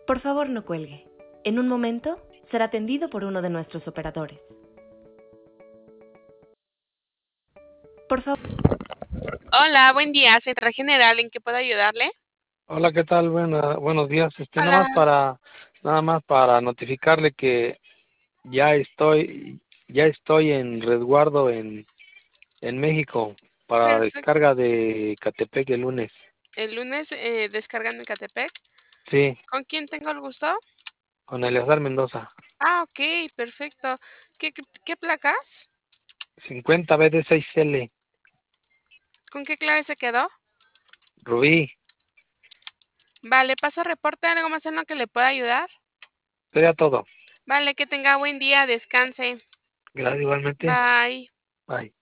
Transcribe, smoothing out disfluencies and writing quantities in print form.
Por favor, no cuelgue. En un momento será atendido por uno de nuestros operadores. Por favor. Hola, buen día, Central General, ¿en qué puedo ayudarle? Hola, ¿qué tal? Buenos días. Hola. Nada más para notificarle que ya estoy en resguardo en México para Perfecto. descarga de Catepec el lunes. El lunes descargan en Ecatepec. Sí, ¿Con quién tengo el gusto? con Eleazar Mendoza. Ah, ok, perfecto. ¿Qué placas? 50 BD6L, ¿Con qué clave se quedó? Rubí. Vale, paso reporte, ¿algo más en lo que le pueda ayudar? Sería todo. Vale, que tenga buen día, descanse. Gracias igualmente. Bye. Bye.